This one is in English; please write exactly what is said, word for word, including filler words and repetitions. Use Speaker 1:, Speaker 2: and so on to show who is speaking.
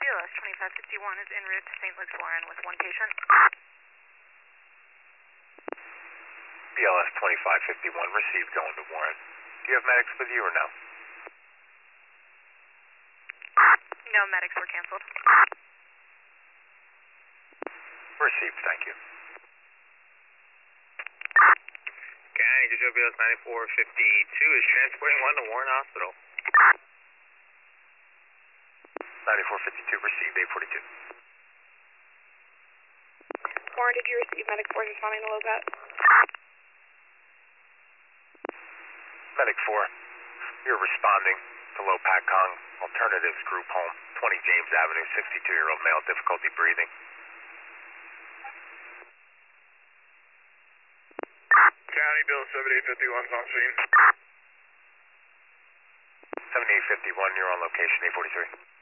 Speaker 1: S twenty-five fifty-one is en route to Saint Luke's Warren with one patient.
Speaker 2: B L S twenty-five fifty-one, received, going to Warren. Do you have medics with you or no?
Speaker 1: No, medics were canceled.
Speaker 2: Received, thank you.
Speaker 3: County, Joe B L S ninety-four fifty-two is transporting one to Warren Hospital.
Speaker 2: ninety-four fifty-two, received, eight forty-two.
Speaker 4: Warren, did you receive medic force responding to Lopat?
Speaker 2: Medic four, you're responding to Low Pat Kong, Alternatives Group Home, twenty James Avenue, sixty-two-year-old male, difficulty breathing.
Speaker 3: County, Bill seventy-eight fifty-one is on scene.
Speaker 2: seventy-eight fifty-one, you're on location, eight forty-three.